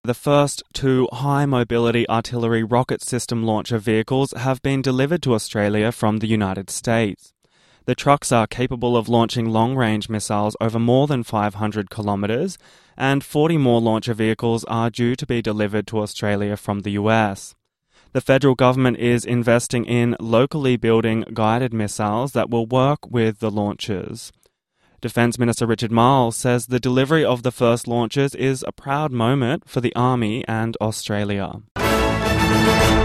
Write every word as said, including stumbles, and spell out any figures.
The first two high-mobility artillery rocket system launcher vehicles have been delivered to Australia from the United States. The trucks are capable of launching long-range missiles over more than five hundred kilometres, and forty more launcher vehicles are due to be delivered to Australia from the U S. The federal government is investing in locally building guided missiles that will work with the launchers. Defence Minister Richard Marles says the delivery of the first launchers is a proud moment for the Army and Australia.